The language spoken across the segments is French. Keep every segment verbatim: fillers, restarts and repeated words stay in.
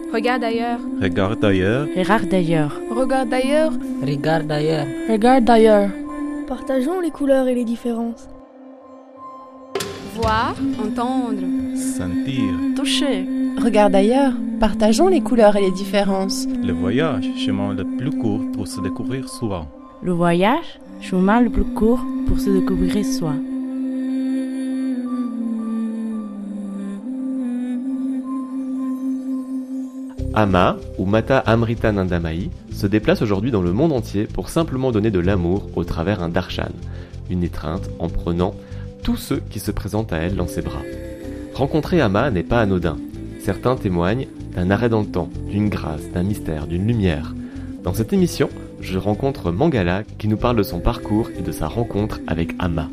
Regarde ailleurs. Regarde ailleurs. Regarde ailleurs. Regarde ailleurs. Regarde ailleurs. Regarde ailleurs. Partageons les couleurs et les différences. Voir, entendre. Sentir. Toucher. Regarde ailleurs. Partageons les couleurs et les différences. Le voyage, chemin le plus court pour se découvrir soi. Le voyage, chemin le plus court pour se découvrir soi. Amma, ou Mata Amrita Nandamayi, se déplace aujourd'hui dans le monde entier pour simplement donner de l'amour au travers un darshan, une étreinte en prenant tous ceux qui se présentent à elle dans ses bras. Rencontrer Amma n'est pas anodin. Certains témoignent d'un arrêt dans le temps, d'une grâce, d'un mystère, d'une lumière. Dans cette émission, je rencontre Mangala qui nous parle de son parcours et de sa rencontre avec Amma.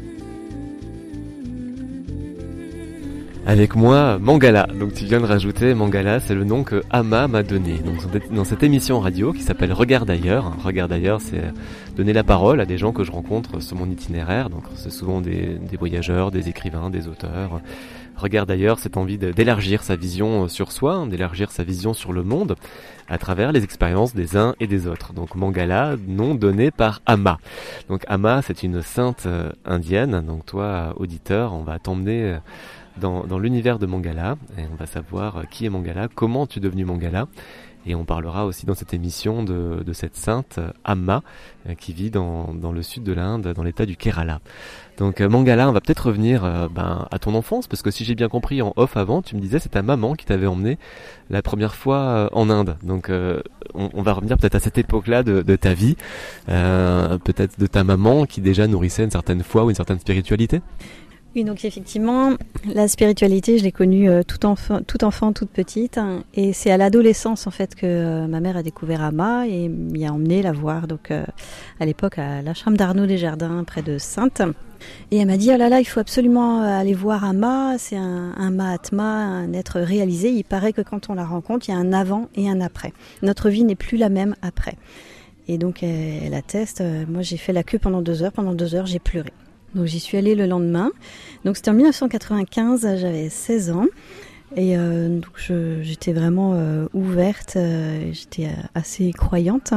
Avec moi, Mangala. Donc tu viens de rajouter Mangala, c'est le nom que Amma m'a donné. Donc dans cette émission radio qui s'appelle Regarde ailleurs. Regarde ailleurs, c'est donner la parole à des gens que je rencontre sur mon itinéraire. Donc c'est souvent des, des voyageurs, des écrivains, des auteurs. Regarde ailleurs, c'est envie de, d'élargir sa vision sur soi, d'élargir sa vision sur le monde à travers les expériences des uns et des autres. Donc Mangala, nom donné par Amma. Donc Amma, c'est une sainte indienne. Donc toi, auditeur, on va t'emmener Dans, dans l'univers de Mangala, et on va savoir qui est Mangala, comment tu es devenu Mangala, et on parlera aussi dans cette émission de, de cette sainte Amma qui vit dans, dans le sud de l'Inde, dans l'état du Kerala. Donc Mangala, on va peut-être revenir euh, ben, à ton enfance, parce que si j'ai bien compris en off avant, tu me disais c'est ta maman qui t'avait emmené la première fois euh, en Inde. Donc euh, on, on va revenir peut-être à cette époque-là de, de ta vie, euh, peut-être de ta maman qui déjà nourrissait une certaine foi ou une certaine spiritualité. Oui, donc effectivement, la spiritualité, je l'ai connue euh, tout enfant, tout enfant, toute petite, hein, et c'est à l'adolescence en fait que euh, ma mère a découvert Amma et m'y a emmenée la voir. Donc euh, à l'époque à l'ashram d'Arnaud Desjardins, près de Saintes, et elle m'a dit oh là là, il faut absolument aller voir Amma. C'est un, un Mahatma, un être réalisé. Il paraît que quand on la rencontre, il y a un avant et un après. Notre vie n'est plus la même après. Et donc elle, elle atteste. Euh, moi, j'ai fait la queue pendant deux heures. Pendant deux heures, j'ai pleuré. Donc j'y suis allée le lendemain. Donc c'était en dix-neuf cent quatre-vingt-quinze, j'avais seize ans. Et euh, donc je, j'étais vraiment euh, ouverte, euh, j'étais assez croyante.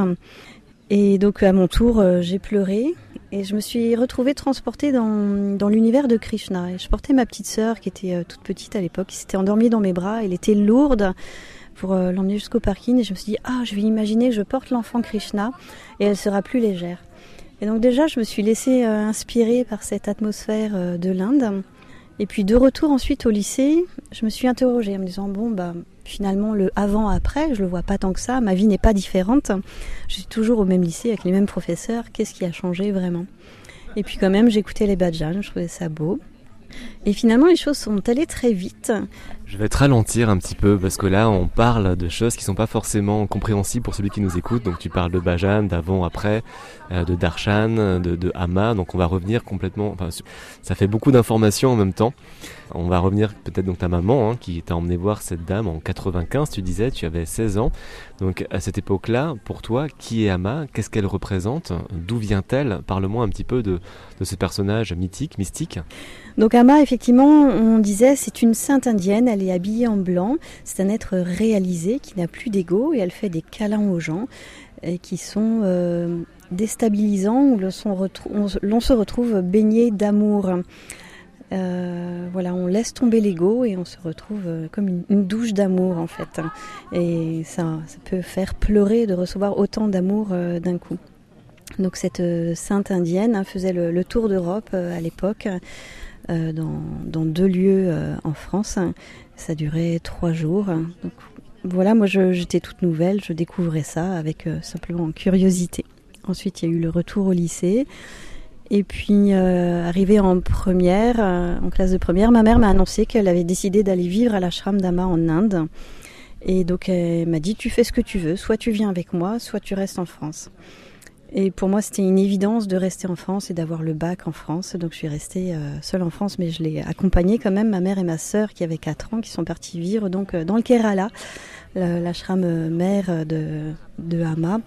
Et donc à mon tour, euh, j'ai pleuré. Et je me suis retrouvée transportée dans, dans l'univers de Krishna. Et je portais ma petite sœur qui était euh, toute petite à l'époque, qui s'était endormie dans mes bras. Elle était lourde pour euh, l'emmener jusqu'au parking. Et je me suis dit, ah, je vais imaginer que je porte l'enfant Krishna et elle sera plus légère. Et donc déjà, je me suis laissée euh, inspirer par cette atmosphère euh, de l'Inde. Et puis de retour ensuite au lycée, je me suis interrogée en me disant, bon, bah, finalement, le avant-après, je le vois pas tant que ça. Ma vie n'est pas différente. Je suis toujours au même lycée avec les mêmes professeurs. Qu'est-ce qui a changé vraiment ? Et puis quand même, j'écoutais les bhajans, je trouvais ça beau. Et finalement, les choses sont allées très vite. Je vais te ralentir un petit peu parce que là, on parle de choses qui sont pas forcément compréhensibles pour celui qui nous écoute. Donc, tu parles de bhajan, d'avant, après, euh, de darshan, de, de amma. Donc, on va revenir complètement. Enfin, ça fait beaucoup d'informations en même temps. On va revenir peut-être donc ta maman hein, qui t'a emmené voir cette dame en quatre-vingt-quinze. Tu disais, tu avais seize ans. Donc, à cette époque-là, pour toi, qui est Amma ? Qu'est-ce qu'elle représente ? D'où vient-elle ? Parle-moi un petit peu de, de ce personnage mythique, mystique. Donc Amma, effectivement, on disait, c'est une sainte indienne, elle est habillée en blanc, c'est un être réalisé qui n'a plus d'ego et elle fait des câlins aux gens et qui sont euh, déstabilisants où l'on, sont retrou- on, l'on se retrouve baigné d'amour. Euh, voilà, on laisse tomber l'ego et on se retrouve euh, comme une, une douche d'amour en fait. Et ça, ça peut faire pleurer de recevoir autant d'amour euh, d'un coup. Donc cette euh, sainte indienne hein, faisait le, le tour d'Europe euh, à l'époque. Euh, dans, dans deux lieux euh, en France. Ça durait trois jours. Donc, voilà, moi je, j'étais toute nouvelle, je découvrais ça avec euh, simplement curiosité. Ensuite, il y a eu le retour au lycée. Et puis, euh, arrivée en première, euh, en classe de première, ma mère m'a annoncé qu'elle avait décidé d'aller vivre à l'ashram d'Amma en Inde. Et donc, elle m'a dit, tu fais ce que tu veux, soit tu viens avec moi, soit tu restes en France. Et pour moi, c'était une évidence de rester en France et d'avoir le bac en France. Donc, je suis restée euh, seule en France, mais je l'ai accompagnée quand même, ma mère et ma sœur, qui avaient quatre ans, qui sont parties vivre donc, euh, dans le Kerala, le, l'ashram mère de, de Amma.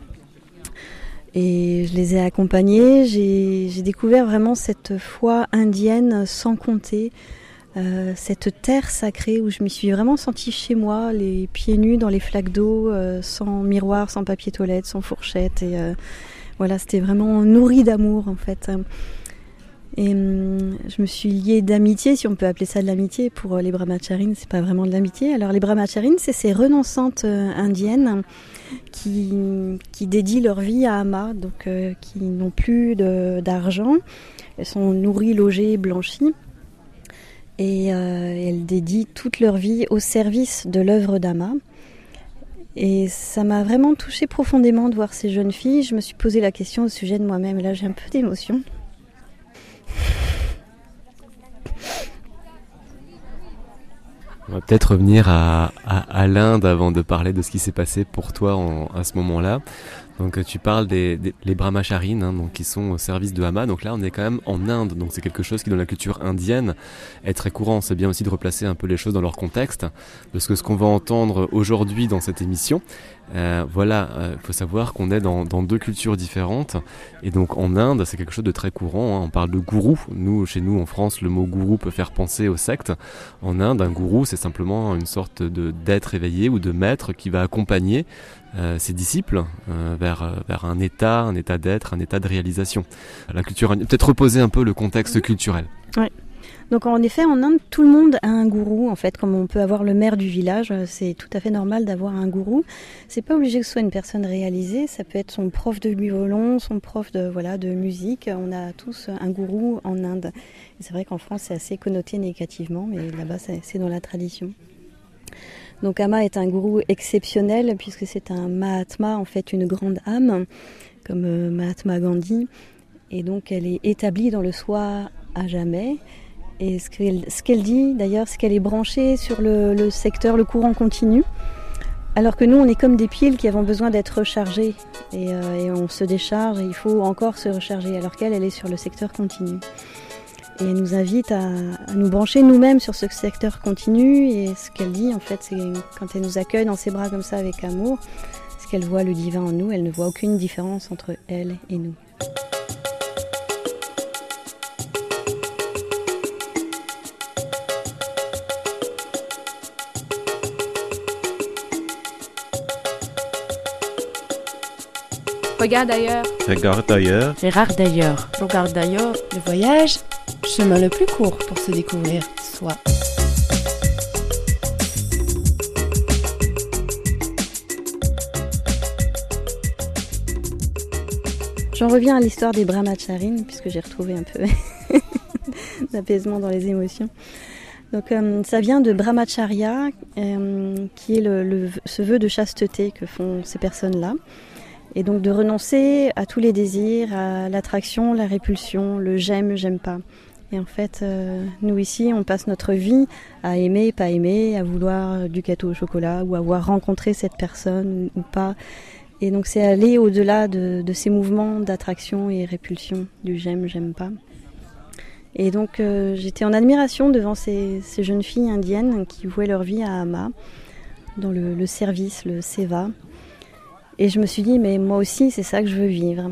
Et je les ai accompagnées. J'ai, j'ai découvert vraiment cette foi indienne sans compter, Euh, cette terre sacrée où je m'y suis vraiment sentie chez moi, les pieds nus dans les flaques d'eau, euh, sans miroir, sans papier toilette, sans fourchette. Et euh, voilà, c'était vraiment nourri d'amour en fait. Et hum, je me suis liée d'amitié, si on peut appeler ça de l'amitié. Pour les brahmacharines, c'est pas vraiment de l'amitié. Alors les brahmacharines, c'est ces renonçantes euh, indiennes qui, qui dédient leur vie à Amma, donc euh, qui n'ont plus de, d'argent. Elles sont nourries, logées, blanchies. Et euh, elles dédient toute leur vie au service de l'œuvre d'Amma. Et ça m'a vraiment touchée profondément de voir ces jeunes filles. Je me suis posé la question au sujet de moi-même. Là, j'ai un peu d'émotion. On va peut-être revenir à, à, à l'Inde avant de parler de ce qui s'est passé pour toi en, à ce moment-là. Donc tu parles des, des les brahmacharines, hein, donc qui sont au service de Amma. Donc là, on est quand même en Inde, donc c'est quelque chose qui dans la culture indienne est très courant. C'est bien aussi de replacer un peu les choses dans leur contexte, parce que ce qu'on va entendre aujourd'hui dans cette émission, euh, voilà, il euh, faut savoir qu'on est dans, dans deux cultures différentes. Et donc en Inde, c'est quelque chose de très courant. Hein. On parle de gourou. Nous, chez nous en France, le mot gourou peut faire penser aux sectes. En Inde, un gourou, c'est simplement une sorte de d'être éveillé ou de maître qui va accompagner Euh, ses disciples euh, vers, vers un état, un état d'être, un état de réalisation. La culture, peut-être reposer un peu le contexte culturel. Ouais. Donc en effet, en Inde, tout le monde a un gourou, en fait, comme on peut avoir le maire du village, c'est tout à fait normal d'avoir un gourou. C'est pas obligé que ce soit une personne réalisée, ça peut être son prof de violon, son prof de, voilà, de musique. On a tous un gourou en Inde. Et c'est vrai qu'en France, c'est assez connoté négativement, mais là-bas, c'est, c'est dans la tradition. Donc Amma est un gourou exceptionnel puisque c'est un Mahatma, en fait une grande âme, comme euh, Mahatma Gandhi. Et donc elle est établie dans le soi à jamais. Et ce qu'elle, ce qu'elle dit d'ailleurs, c'est qu'elle est branchée sur le, le secteur, le courant continu. Alors que nous, on est comme des piles qui avons besoin d'être rechargées. Et, euh, et on se décharge et il faut encore se recharger. Alors qu'elle, elle est sur le secteur continu. Et elle nous invite à, à nous brancher nous-mêmes sur ce secteur continu. Et ce qu'elle dit, en fait, c'est quand elle nous accueille dans ses bras comme ça avec amour, c'est qu'elle voit le divin en nous. Elle ne voit aucune différence entre elle et nous. Regarde ailleurs. Regarde ailleurs. Regarde d'ailleurs. Regarde d'ailleurs. Le voyage, chemin le plus court pour se découvrir soi. J'en reviens à l'histoire des brahmacharines, puisque j'ai retrouvé un peu d'apaisement dans les émotions. Donc euh, ça vient de brahmacharya, euh, qui est le, le, ce vœu de chasteté que font ces personnes-là. Et donc de renoncer à tous les désirs, à l'attraction, la répulsion, le j'aime, j'aime pas. Et en fait, euh, nous ici, on passe notre vie à aimer, pas aimer, à vouloir du gâteau au chocolat ou avoir rencontré cette personne ou pas. Et donc c'est aller au-delà de, de ces mouvements d'attraction et répulsion, du j'aime, j'aime pas. Et donc euh, j'étais en admiration devant ces, ces jeunes filles indiennes qui vouaient leur vie à Amma, dans le, le service, le seva. Et je me suis dit, mais moi aussi, c'est ça que je veux vivre.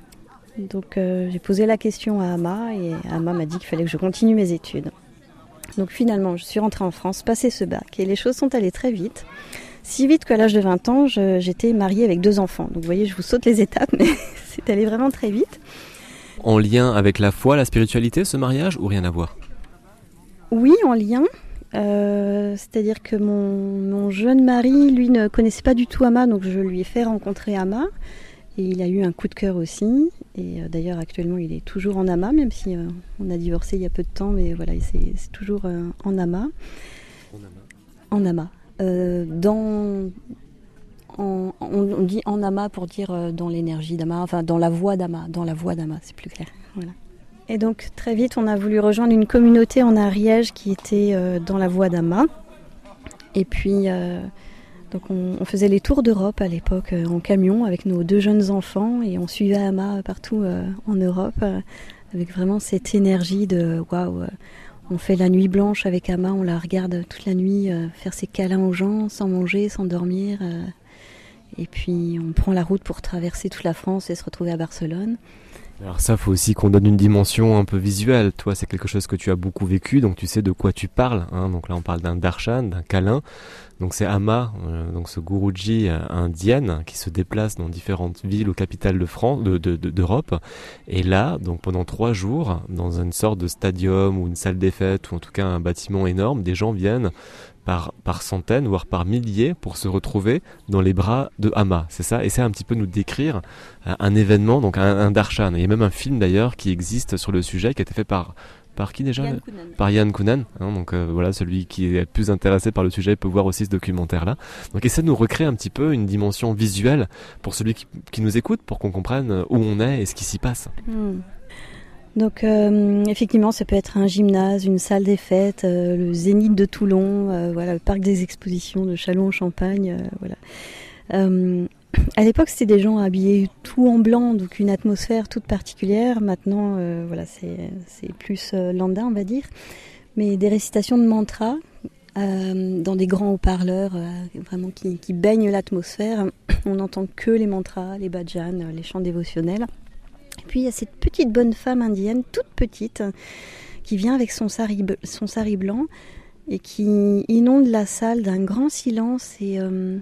Donc euh, j'ai posé la question à Amma et Amma m'a dit qu'il fallait que je continue mes études. Donc finalement, je suis rentrée en France, passé ce bac et les choses sont allées très vite. Si vite qu'à l'âge de vingt ans, je, j'étais mariée avec deux enfants. Donc vous voyez, je vous saute les étapes, mais c'est allé vraiment très vite. En lien avec la foi, la spiritualité, ce mariage, ou rien à voir ? Oui, en lien. Euh, c'est-à-dire que mon, mon jeune mari, lui, ne connaissait pas du tout Amma, donc je lui ai fait rencontrer Amma. Et il a eu un coup de cœur aussi. Et euh, d'ailleurs, actuellement, il est toujours en Amma, même si euh, on a divorcé il y a peu de temps, mais voilà, c'est, c'est toujours euh, en Amma. En Amma. En Amma. Euh, dans, en, on, on dit en Amma pour dire euh, dans l'énergie d'Amma, enfin dans la voix d'Amma, dans la voix d'Amma, c'est plus clair. Voilà. Et donc très vite, on a voulu rejoindre une communauté en Ariège qui était euh, dans la voie d'Amma. Et puis, euh, donc on, on faisait les tours d'Europe à l'époque euh, en camion avec nos deux jeunes enfants et on suivait Amma partout euh, en Europe euh, avec vraiment cette énergie de waouh. Euh, on fait la nuit blanche avec Amma, on la regarde toute la nuit euh, faire ses câlins aux gens, sans manger, sans dormir. Euh, et puis on prend la route pour traverser toute la France et se retrouver à Barcelone. Alors ça, faut aussi qu'on donne une dimension un peu visuelle. Toi, c'est quelque chose que tu as beaucoup vécu, donc tu sais de quoi tu parles. Hein. Donc là, on parle d'un darshan, d'un câlin. Donc c'est Amma, euh, donc ce guruji euh, indienne qui se déplace dans différentes villes ou capitales de France, de, de, de, d'Europe. Et là, donc pendant trois jours, dans une sorte de stadium ou une salle des fêtes ou en tout cas un bâtiment énorme, des gens viennent par, par centaines, voire par milliers, pour se retrouver dans les bras de Amma, c'est ça. Essaie un petit peu de nous décrire euh, un événement, donc un, un darshan. Il y a même un film d'ailleurs qui existe sur le sujet, qui a été fait par, par qui déjà Yann le... Kounen. Par Yann Kounen. Hein, donc euh, voilà, celui qui est plus intéressé par le sujet peut voir aussi ce documentaire-là. Donc essaie de nous recréer un petit peu une dimension visuelle pour celui qui, qui nous écoute, pour qu'on comprenne où on est et ce qui s'y passe. Hmm. Donc euh, effectivement, ça peut être un gymnase, une salle des fêtes, euh, le Zénith de Toulon, euh, voilà, le parc des expositions de Châlons-en-Champagne, euh, voilà. Euh, à l'époque, c'était des gens habillés tout en blanc, donc une atmosphère toute particulière. Maintenant, euh, voilà, c'est, c'est plus euh, lambda, on va dire. Mais des récitations de mantras euh, dans des grands haut-parleurs, euh, vraiment qui, qui baignent l'atmosphère. On n'entend que les mantras, les bhajans, les chants dévotionnels. Et puis il y a cette petite bonne femme indienne, toute petite, qui vient avec son sari, son sari blanc et qui inonde la salle d'un grand silence et, euh,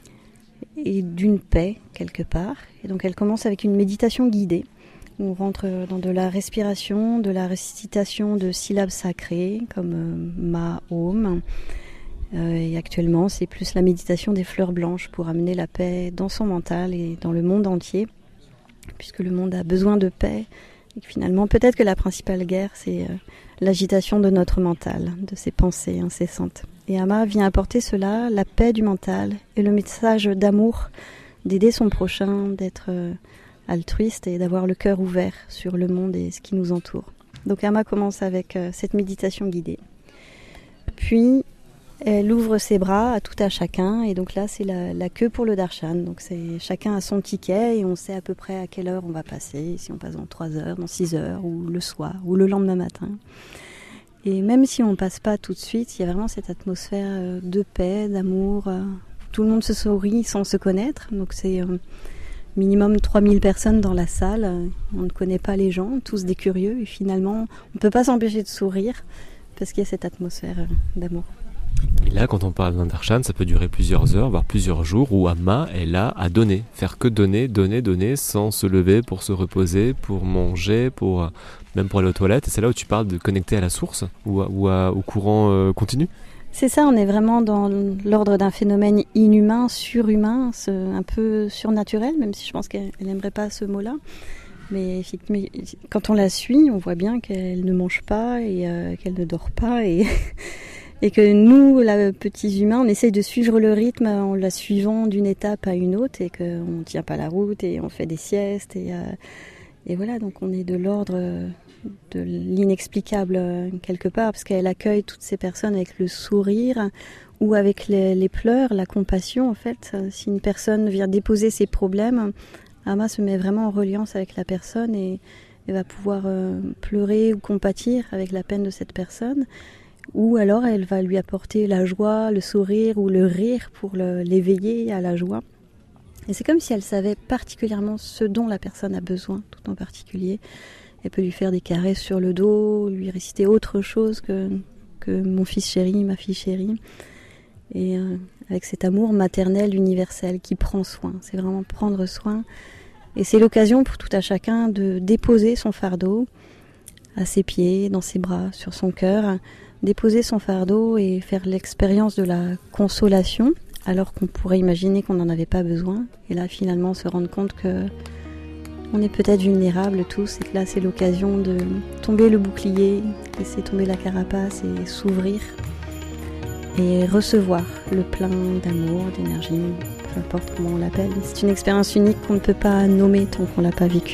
et d'une paix quelque part. Et donc elle commence avec une méditation guidée. On rentre dans de la respiration, de la récitation de syllabes sacrées comme euh, Ma, Om. Euh, et actuellement c'est plus la méditation des fleurs blanches pour amener la paix dans son mental et dans le monde entier. Puisque le monde a besoin de paix, et que finalement, peut-être que la principale guerre, c'est euh, l'agitation de notre mental, de ses pensées incessantes. Et Amma vient apporter cela, la paix du mental, et le message d'amour, d'aider son prochain, d'être euh, altruiste et d'avoir le cœur ouvert sur le monde et ce qui nous entoure. Donc Amma commence avec euh, cette méditation guidée. Puis, elle ouvre ses bras à tout à chacun et donc là c'est la, la queue pour le darshan. Donc c'est chacun a son ticket et on sait à peu près à quelle heure on va passer, si on passe dans trois heures, dans six heures ou le soir ou le lendemain matin. Et même si on passe pas tout de suite, il y a vraiment cette atmosphère de paix, d'amour. Tout le monde se sourit sans se connaître. Donc c'est minimum trois mille personnes dans la salle. On ne connaît pas les gens, tous des curieux et finalement on ne peut pas s'empêcher de sourire parce qu'il y a cette atmosphère d'amour. Et là, quand on parle d'un darshan, ça peut durer plusieurs heures, voire plusieurs jours, où Amma est là à donner, faire que donner, donner, donner, sans se lever pour se reposer, pour manger, pour même pour aller aux toilettes. Et c'est là où tu parles de connecter à la source ou, à, ou à, au courant euh, continu. C'est ça, on est vraiment dans l'ordre d'un phénomène inhumain, surhumain, un peu surnaturel, même si je pense qu'elle n'aimerait pas ce mot-là. Mais quand on la suit, on voit bien qu'elle ne mange pas et euh, qu'elle ne dort pas et... Et que nous, les petits humains, on essaye de suivre le rythme en la suivant d'une étape à une autre et qu'on ne tient pas la route et on fait des siestes. Et, euh, et voilà, donc on est de l'ordre de l'inexplicable quelque part parce qu'elle accueille toutes ces personnes avec le sourire ou avec les, les pleurs, la compassion en fait. Si une personne vient déposer ses problèmes, Amma se met vraiment en reliance avec la personne et, et va pouvoir euh, pleurer ou compatir avec la peine de cette personne. Ou alors elle va lui apporter la joie, le sourire ou le rire pour le, l'éveiller à la joie. Et c'est comme si elle savait particulièrement ce dont la personne a besoin, tout en particulier. Elle peut lui faire des caresses sur le dos, lui réciter autre chose que, que mon fils chéri, ma fille chérie. Et euh, avec cet amour maternel universel qui prend soin. C'est vraiment prendre soin. Et c'est l'occasion pour tout à chacun de déposer son fardeau à ses pieds, dans ses bras, sur son cœur, déposer son fardeau et faire l'expérience de la consolation alors qu'on pourrait imaginer qu'on n'en avait pas besoin et là finalement se rendre compte que on est peut-être vulnérables tous et que là c'est l'occasion de tomber le bouclier, laisser tomber la carapace et s'ouvrir et recevoir le plein d'amour, d'énergie, peu importe comment on l'appelle. C'est une expérience unique qu'on ne peut pas nommer tant qu'on ne l'a pas vécue.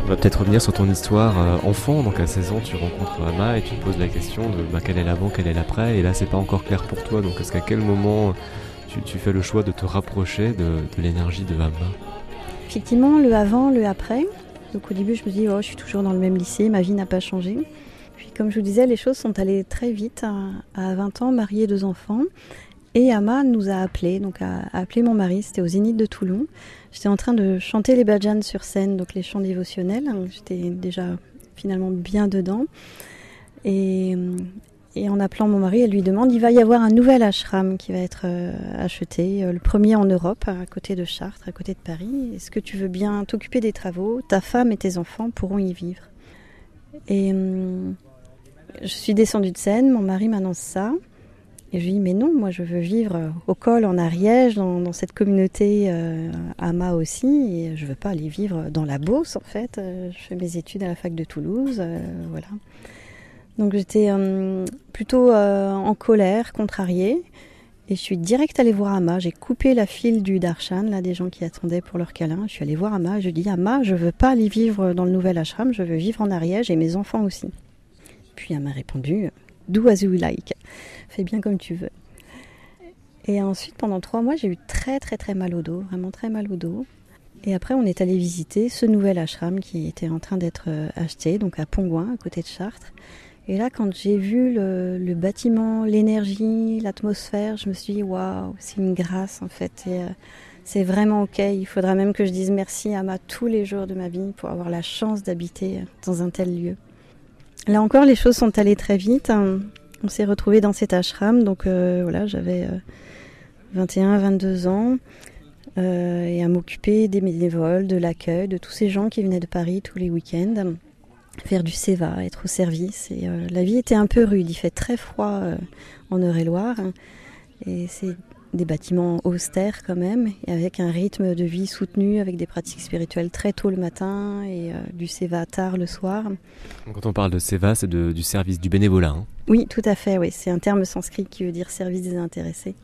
On va peut-être revenir sur ton histoire euh, enfant. Donc à seize ans, tu rencontres Ama et tu te poses la question de bah, quel est l'avant, quel est l'après. Et là, c'est pas encore clair pour toi. Donc est-ce qu'à quel moment tu, tu fais le choix de te rapprocher de, de l'énergie de Ama? Effectivement, le avant, le après. Donc au début, je me dis, oh, je suis toujours dans le même lycée, ma vie n'a pas changé. Puis comme je vous disais, les choses sont allées très vite. À, à vingt ans, mariée, deux enfants. Et Ama nous a appelés, donc a, a appelé mon mari, c'était au Zénith de Toulon. J'étais en train de chanter les bhajans sur scène, donc les chants dévotionnels. J'étais déjà finalement bien dedans. Et, et en appelant mon mari, elle lui demande, il va y avoir un nouvel ashram qui va être euh, acheté, euh, le premier en Europe, à côté de Chartres, à côté de Paris. Est-ce que tu veux bien t'occuper des travaux? Ta femme et tes enfants pourront y vivre. Et euh, je suis descendue de scène, mon mari m'annonce ça. Et je lui dis, mais non, moi je veux vivre au col, en Ariège, dans, dans cette communauté euh, Ama aussi. Et je ne veux pas aller vivre dans la Beauce, en fait. Euh, je fais mes études à la fac de Toulouse, euh, voilà. Donc j'étais euh, plutôt euh, en colère, contrariée. Et je suis direct allée voir Ama. J'ai coupé la file du darshan, là, des gens qui attendaient pour leur câlin. Je suis allée voir Ama. Je lui dis, Ama, je ne veux pas aller vivre dans le nouvel ashram, je veux vivre en Ariège et mes enfants aussi. Puis elle m'a répondu, do as you like. Fais bien comme tu veux. Et ensuite, pendant trois mois, j'ai eu très très très mal au dos, vraiment très mal au dos. Et après, on est allé visiter ce nouvel ashram qui était en train d'être acheté, donc à Pongouin, à côté de Chartres. Et là, quand j'ai vu le, le bâtiment, l'énergie, l'atmosphère, je me suis dit, waouh, c'est une grâce en fait. Et, euh, c'est vraiment ok. Il faudra même que je dise merci à Ama tous les jours de ma vie pour avoir la chance d'habiter dans un tel lieu. Là encore, les choses sont allées très vite. On s'est retrouvés dans cet ashram, donc euh, voilà, j'avais euh, vingt et un, vingt-deux ans, euh, et à m'occuper des bénévoles, de l'accueil, de tous ces gens qui venaient de Paris tous les week-ends, faire du séva, être au service. Et euh, la vie était un peu rude, il fait très froid euh, en Eure-et-Loire, hein, et c'est des bâtiments austères quand même, et avec un rythme de vie soutenu, avec des pratiques spirituelles très tôt le matin et euh, du séva tard le soir. Quand on parle de séva, c'est de, du service, du bénévolat, hein. Oui, tout à fait, oui. C'est un terme sanskrit qui veut dire service des intéressés.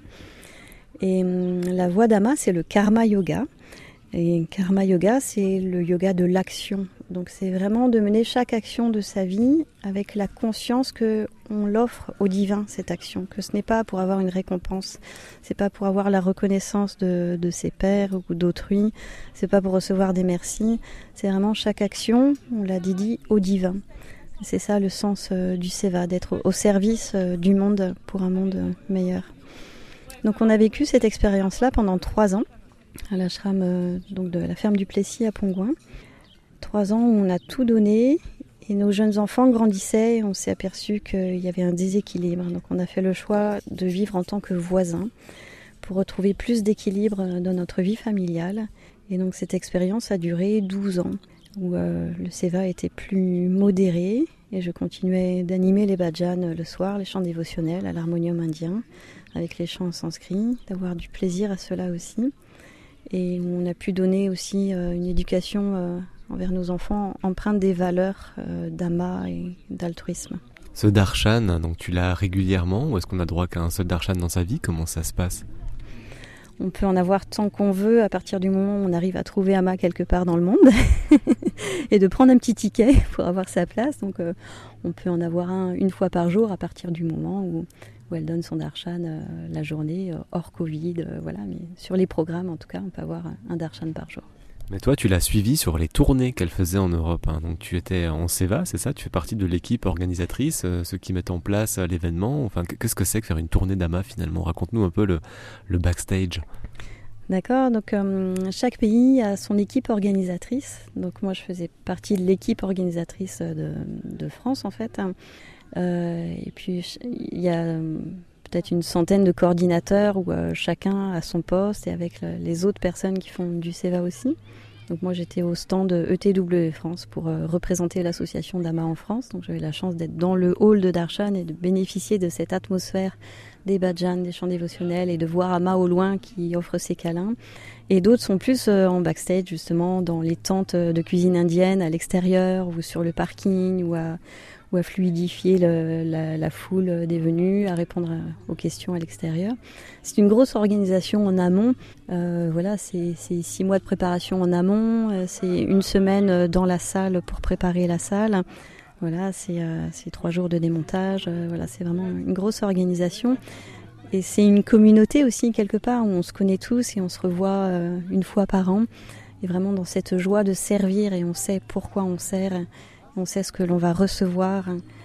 Et hum, la voie d'Ama, c'est le karma yoga. Et karma yoga, c'est le yoga de l'action. Donc c'est vraiment de mener chaque action de sa vie avec la conscience que on l'offre au divin, cette action, que ce n'est pas pour avoir une récompense, c'est pas pour avoir la reconnaissance de, de ses pairs ou d'autrui, c'est pas pour recevoir des merci, c'est vraiment chaque action, on l'a dit, dit au divin. C'est ça le sens euh, du séva, d'être au service euh, du monde pour un monde euh, meilleur. Donc on a vécu cette expérience-là pendant trois ans, à l'ashram euh, donc de la ferme du Plessis à Pongouin. Trois ans où on a tout donné et nos jeunes enfants grandissaient et on s'est aperçu qu'il y avait un déséquilibre. Donc on a fait le choix de vivre en tant que voisins pour retrouver plus d'équilibre dans notre vie familiale. Et donc cette expérience a duré douze ans où euh, le séva était plus modéré et je continuais d'animer les bhajans le soir, les chants dévotionnels à l'harmonium indien avec les chants en sanskrit, d'avoir du plaisir à cela aussi. Et on a pu donner aussi euh, une éducation euh, envers nos enfants empreinte des valeurs euh, d'ama et d'altruisme. Ce darshan, donc tu l'as régulièrement ou est-ce qu'on a droit qu'à un seul darshan dans sa vie? Comment ça se passe? On peut en avoir tant qu'on veut à partir du moment où on arrive à trouver Ama quelque part dans le monde et de prendre un petit ticket pour avoir sa place. Donc euh, on peut en avoir un une fois par jour à partir du moment où, où elle donne son darshan euh, la journée, euh, hors Covid. Euh, voilà. Mais sur les programmes, en tout cas, on peut avoir un darshan par jour. Mais toi, tu l'as suivi sur les tournées qu'elle faisait en Europe, hein. Donc tu étais en séva, c'est ça? Tu fais partie de l'équipe organisatrice, euh, ceux qui mettent en place euh, l'événement. Enfin, qu'est-ce que c'est que faire une tournée d'Ama finalement? Raconte-nous un peu le, le backstage. D'accord, donc euh, chaque pays a son équipe organisatrice. Donc moi, je faisais partie de l'équipe organisatrice de, de France en fait. Euh, et puis il y a peut-être une centaine de coordinateurs où euh, chacun a son poste et avec le, les autres personnes qui font du séva aussi. Donc moi j'étais au stand E T W France pour euh, représenter l'association d'Ama en France. Donc j'avais la chance d'être dans le hall de darshan et de bénéficier de cette atmosphère des bhajans, des chants dévotionnels et de voir Ama au loin qui offre ses câlins. Et d'autres sont plus euh, en backstage justement dans les tentes de cuisine indienne à l'extérieur ou sur le parking ou à ou à fluidifier le, la, la foule des venus, à répondre à, aux questions à l'extérieur. C'est une grosse organisation en amont. Euh, voilà, c'est, c'est six mois de préparation en amont, euh, c'est une semaine dans la salle pour préparer la salle. Voilà, c'est, euh, c'est trois jours de démontage. Euh, voilà, c'est vraiment une grosse organisation. Et c'est une communauté aussi, quelque part, où on se connaît tous et on se revoit euh, une fois par an. Et vraiment dans cette joie de servir, et on sait pourquoi on sert, on sait ce que l'on va recevoir.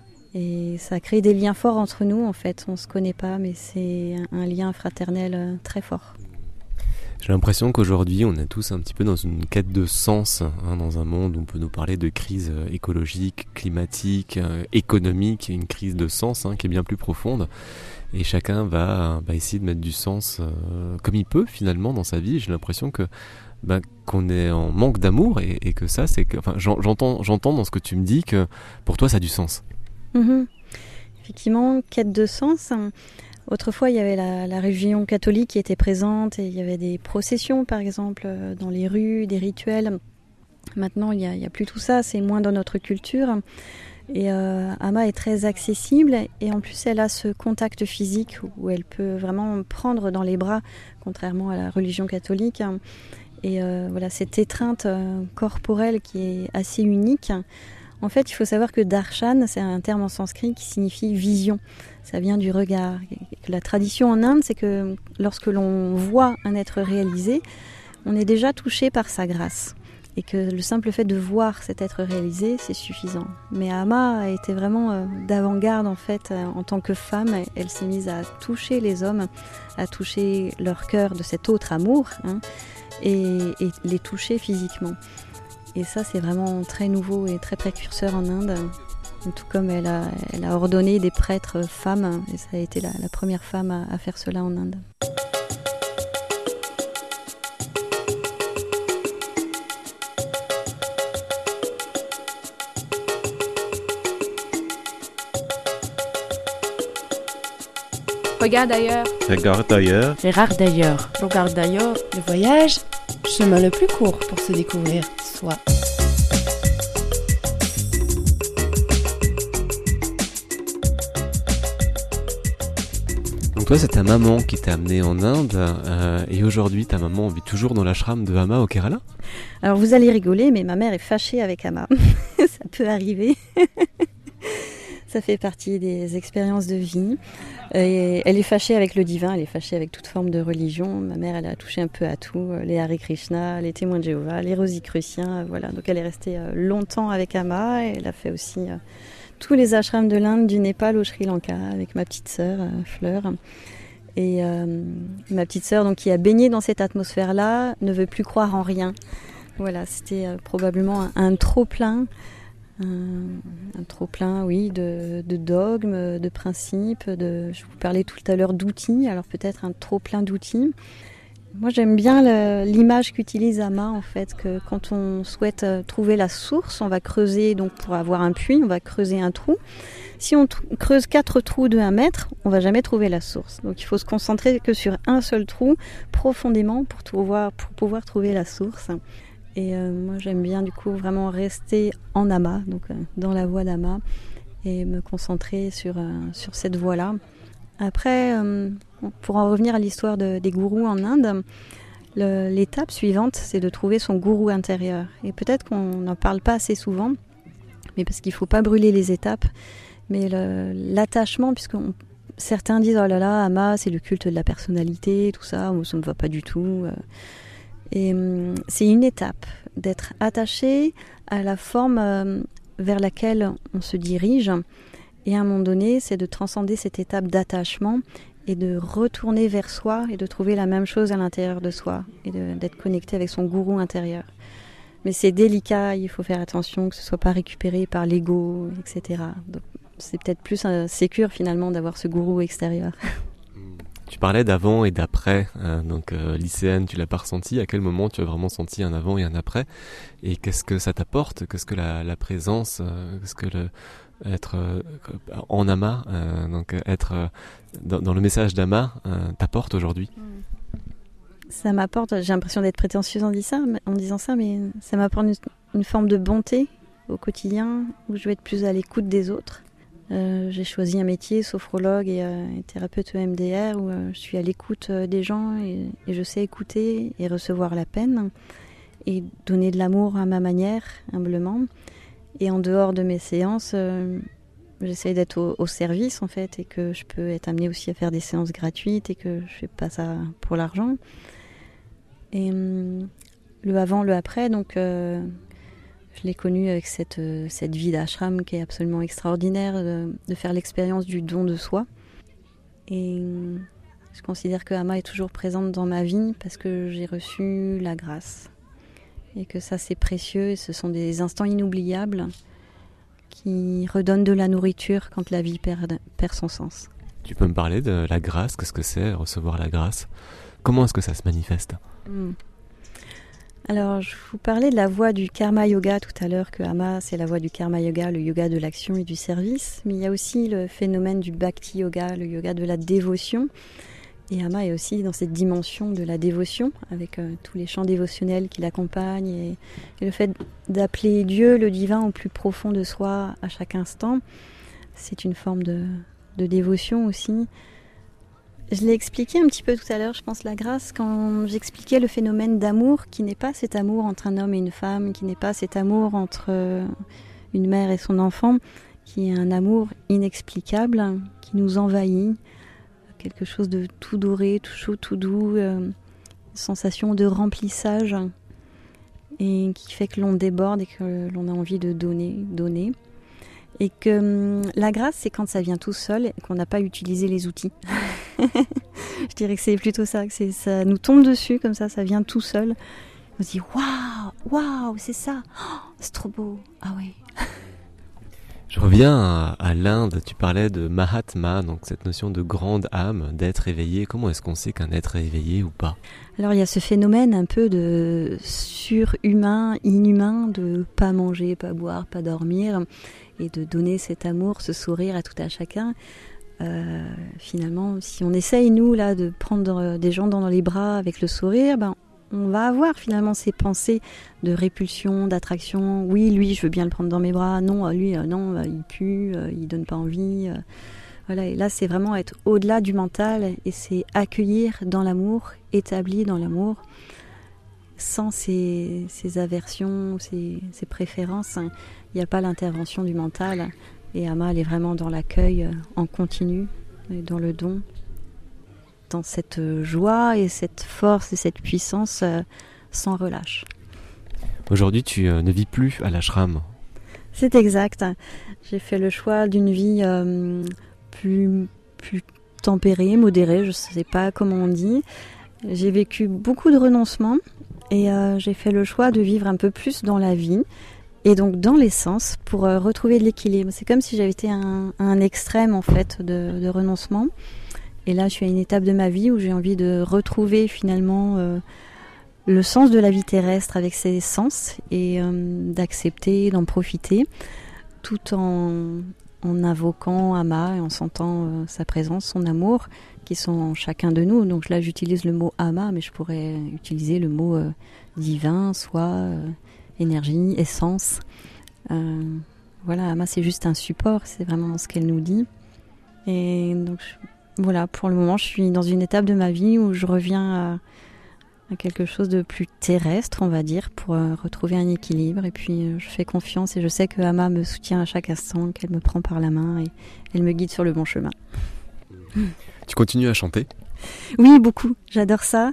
Et ça crée des liens forts entre nous, en fait. On ne se connaît pas, mais c'est un, un lien fraternel très fort. J'ai l'impression qu'aujourd'hui, on est tous un petit peu dans une quête de sens, hein, dans un monde où on peut nous parler de crise écologique, climatique, euh, économique, une crise de sens hein, qui est bien plus profonde. Et chacun va, va essayer de mettre du sens euh, comme il peut finalement dans sa vie. J'ai l'impression que bah, qu'on est en manque d'amour et, et que ça, c'est que, enfin, j'entends, j'entends dans ce que tu me dis que pour toi, ça a du sens. Mmh. Effectivement, quête de sens. Autrefois, il y avait la, la religion catholique qui était présente et il y avait des processions, par exemple, dans les rues, des rituels. Maintenant, il n'y a, a plus tout ça, c'est moins dans notre culture. Et euh, Amma est très accessible et en plus, elle a ce contact physique où elle peut vraiment prendre dans les bras, contrairement à la religion catholique. Et euh, voilà, cette étreinte euh, corporelle qui est assez unique. En fait, il faut savoir que darshan, c'est un terme en sanskrit qui signifie vision. Ça vient du regard. La tradition en Inde, c'est que lorsque l'on voit un être réalisé, on est déjà touché par sa grâce. Et que le simple fait de voir cet être réalisé, c'est suffisant. Mais Amma a été vraiment euh, d'avant-garde, en fait, euh, en tant que femme. Elle s'est mise à toucher les hommes, à toucher leur cœur de cet autre amour, hein, et, et les toucher physiquement. Et ça, c'est vraiment très nouveau et très précurseur en Inde. Tout comme elle a, elle a ordonné des prêtres femmes, et ça a été la, la première femme à, à faire cela en Inde. Regarde ailleurs. Regarde ailleurs. Regarde d'ailleurs. Regarde d'ailleurs. Le voyage, chemin le plus court pour se découvrir soi. Donc toi, c'est ta maman qui t'a amené en Inde euh, et aujourd'hui, ta maman vit toujours dans l'ashram de Amma au Kerala ? Alors vous allez rigoler, mais ma mère est fâchée avec Amma. Ça peut arriver. Ça fait partie des expériences de vie. Et elle est fâchée avec le divin, elle est fâchée avec toute forme de religion. Ma mère, elle a touché un peu à tout, les Hare Krishna, les témoins de Jéhovah, les Rosicruciens, voilà. Donc elle est restée longtemps avec Amma et elle a fait aussi euh, tous les ashrams de l'Inde, du Népal au Sri Lanka, avec ma petite sœur, euh, Fleur. Et euh, ma petite sœur, donc, qui a baigné dans cette atmosphère-là, ne veut plus croire en rien. Voilà, c'était euh, probablement un, un trop-plein. Un, un trop-plein, oui, de, de dogmes, de principes, de, je vous parlais tout à l'heure d'outils, alors peut-être un trop-plein d'outils. Moi, j'aime bien le, l'image qu'utilise Amma, en fait, que quand on souhaite trouver la source, on va creuser, donc pour avoir un puits, on va creuser un trou. Si on t- creuse quatre trous de un mètre, on va jamais trouver la source. Donc il faut se concentrer que sur un seul trou, profondément, pour, trouver, pour pouvoir trouver la source. Et euh, moi, j'aime bien du coup vraiment rester en Amma, donc euh, dans la voie d'Amma, et me concentrer sur, euh, sur cette voie-là. Après, euh, pour en revenir à l'histoire de, des gourous en Inde, le, l'étape suivante, c'est de trouver son gourou intérieur. Et peut-être qu'on n'en parle pas assez souvent, mais parce qu'il ne faut pas brûler les étapes. Mais le, l'attachement, puisque on, certains disent « Oh là là, Amma, c'est le culte de la personnalité, tout ça, moi, ça ne me va pas du tout. » Et hum, c'est une étape d'être attaché à la forme euh, vers laquelle on se dirige. Et à un moment donné, c'est de transcender cette étape d'attachement et de retourner vers soi et de trouver la même chose à l'intérieur de soi et de, d'être connecté avec son gourou intérieur. Mais c'est délicat, il faut faire attention que ce ne soit pas récupéré par l'ego, et cetera. Donc, c'est peut-être plus euh, sécure finalement d'avoir ce gourou extérieur. Tu parlais d'avant et d'après, euh, donc euh, lycéenne, tu l'as pas ressenti. À quel moment tu as vraiment senti un avant et un après ? Et qu'est-ce que ça t'apporte ? Qu'est-ce que la, la présence, euh, qu'est-ce que le, être euh, en Amma, euh, donc être euh, dans, dans le message d'Amma euh, t'apporte aujourd'hui ? Ça m'apporte, j'ai l'impression d'être prétentieuse en disant ça, en disant ça, mais ça m'apporte une, une forme de bonté au quotidien, où je vais être plus à l'écoute des autres. Euh, j'ai choisi un métier, sophrologue et, euh, et thérapeute E M D R, où euh, je suis à l'écoute euh, des gens et, et je sais écouter et recevoir la peine et donner de l'amour à ma manière, humblement. Et en dehors de mes séances, euh, j'essaie d'être au, au service en fait, et que je peux être amenée aussi à faire des séances gratuites et que je fais pas ça pour l'argent. Et hum, le avant, le après, donc euh, je l'ai connu avec cette, euh, cette vie d'ashram qui est absolument extraordinaire, de, de faire l'expérience du don de soi. Et hum, je considère que Amma est toujours présente dans ma vie parce que j'ai reçu la grâce. Et que ça c'est précieux et ce sont des instants inoubliables qui redonnent de la nourriture quand la vie perd, perd son sens. Tu peux me parler de la grâce? Qu'est-ce que c'est recevoir la grâce? Comment est-ce que ça se manifeste? mmh. Alors je vous parlais de la voie du karma yoga tout à l'heure, que Amma c'est la voie du karma yoga, le yoga de l'action et du service, mais il y a aussi le phénomène du bhakti yoga, le yoga de la dévotion. Et Amma est aussi dans cette dimension de la dévotion, avec euh, tous les chants dévotionnels qui l'accompagnent, et, et le fait d'appeler Dieu, le divin, au plus profond de soi à chaque instant, c'est une forme de, de dévotion aussi. Je l'ai expliqué un petit peu tout à l'heure, je pense, la grâce, quand j'expliquais le phénomène d'amour, qui n'est pas cet amour entre un homme et une femme, qui n'est pas cet amour entre euh, une mère et son enfant, qui est un amour inexplicable, qui nous envahit, quelque chose de tout doré, tout chaud, tout doux, euh, une sensation de remplissage et qui fait que l'on déborde et que l'on a envie de donner, donner. Et que hum, la grâce, c'est quand ça vient tout seul et qu'on n'a pas utilisé les outils. Je dirais que c'est plutôt ça, que c'est, ça nous tombe dessus comme ça, ça vient tout seul. On se dit waouh, waouh, c'est ça, oh, c'est trop beau, ah oui. Je reviens à, à l'Inde, tu parlais de Mahatma, donc cette notion de grande âme, d'être éveillé. Comment est-ce qu'on sait qu'un être est éveillé ou pas? Alors il y a ce phénomène un peu de surhumain, inhumain, de pas manger, pas boire, pas dormir, et de donner cet amour, ce sourire à tout à chacun. Euh, finalement, si on essaye, nous, là, de prendre des gens dans les bras avec le sourire, ben, on va avoir finalement ces pensées de répulsion, d'attraction. Oui, lui, je veux bien le prendre dans mes bras. Non, lui, euh, non, euh, il pue, euh, il donne pas envie. Euh, voilà. Et là, c'est vraiment être au-delà du mental et c'est accueillir dans l'amour, établi dans l'amour, sans ces, ces aversions, ces, ces préférences. Il n'y a pas l'intervention du mental. Et Amma, elle est vraiment dans l'accueil en continu, et dans le don, dans cette joie et cette force et cette puissance euh, sans relâche. Aujourd'hui, tu euh, ne vis plus à l'ashram. C'est exact. J'ai fait le choix d'une vie euh, plus, plus tempérée, modérée, je ne sais pas comment on dit. J'ai vécu beaucoup de renoncements et euh, j'ai fait le choix de vivre un peu plus dans la vie et donc dans l'essence pour euh, retrouver de l'équilibre. C'est comme si j'avais été à un, à un extrême en fait de, de renoncement. Et là, je suis à une étape de ma vie où j'ai envie de retrouver finalement euh, le sens de la vie terrestre avec ses sens et euh, d'accepter, d'en profiter, tout en, en invoquant Amma et en sentant euh, sa présence, son amour, qui sont en chacun de nous. Donc là, j'utilise le mot Amma, mais je pourrais utiliser le mot euh, divin, soi, euh, énergie, essence. Euh, voilà, Amma, c'est juste un support, c'est vraiment ce qu'elle nous dit. Et donc, je, voilà, pour le moment, je suis dans une étape de ma vie où je reviens à, à quelque chose de plus terrestre, on va dire, pour euh, retrouver un équilibre. Et puis, euh, je fais confiance et je sais que Amma me soutient à chaque instant, qu'elle me prend par la main et elle me guide sur le bon chemin. Tu continues à chanter? Oui, beaucoup. J'adore ça.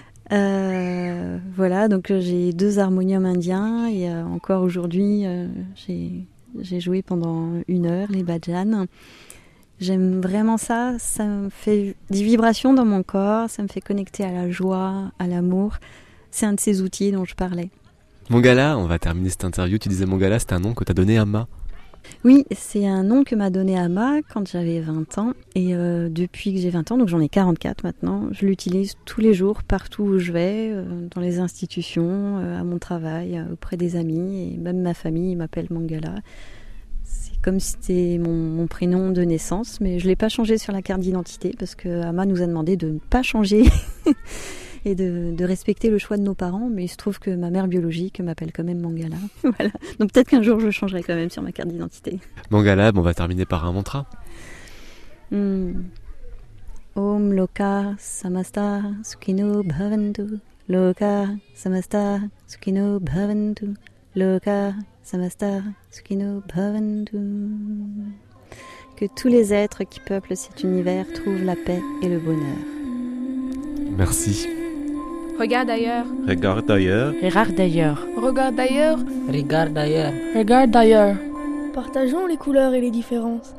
Euh, voilà, donc euh, j'ai deux harmoniums indiens et euh, encore aujourd'hui, euh, j'ai, j'ai joué pendant une heure les bhajans. J'aime vraiment ça, ça me fait des vibrations dans mon corps, ça me fait connecter à la joie, à l'amour. C'est un de ces outils dont je parlais. Mangala, on va terminer cette interview. Tu disais Mangala, c'est un nom que tu as donné à Amma. Oui, c'est un nom que m'a donné Amma quand j'avais vingt ans. Et euh, depuis que j'ai vingt ans, donc j'en ai quarante-quatre maintenant, je l'utilise tous les jours, partout où je vais, euh, dans les institutions, euh, à mon travail, euh, auprès des amis. Et même ma famille m'appelle Mangala. Comme si c'était mon, mon prénom de naissance, mais je ne l'ai pas changé sur la carte d'identité parce que Amma nous a demandé de ne pas changer. et de, de respecter le choix de nos parents. Mais il se trouve que ma mère biologique m'appelle quand même Mangala. Voilà. Donc peut-être qu'un jour je changerai quand même sur ma carte d'identité. Mangala, bon, on va terminer par un mantra. Hmm. Om Loka Samasta Sukhino Bhavantu. Loka Samasta Sukhino Bhavantu. Loka Samasta Sukhino Bhavantu. Que tous les êtres qui peuplent cet univers trouvent la paix et le bonheur. Merci. Regarde ailleurs. Regarde ailleurs. Regarde d'ailleurs. Regarde ailleurs. Regarde ailleurs. Regarde d'ailleurs. Partageons les couleurs et les différences.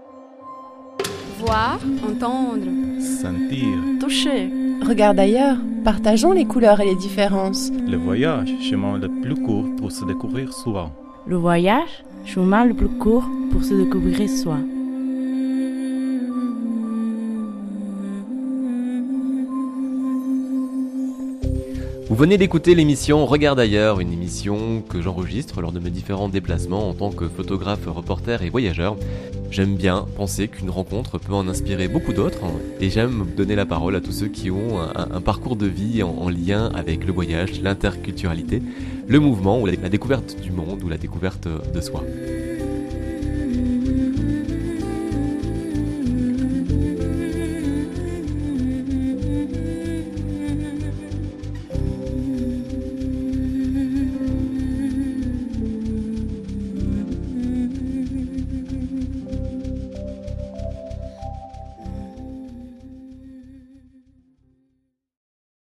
Voir, entendre. Sentir. Toucher. Regarde ailleurs, partageons les couleurs et les différences. Le voyage, chemin le plus court pour se découvrir soi. Le voyage, chemin le plus court pour se découvrir soi. Vous venez d'écouter l'émission Regarde ailleurs, une émission que j'enregistre lors de mes différents déplacements en tant que photographe, reporter et voyageur. J'aime bien penser qu'une rencontre peut en inspirer beaucoup d'autres et j'aime donner la parole à tous ceux qui ont un, un parcours de vie en, en lien avec le voyage, l'interculturalité, le mouvement ou la, la découverte du monde ou la découverte de soi.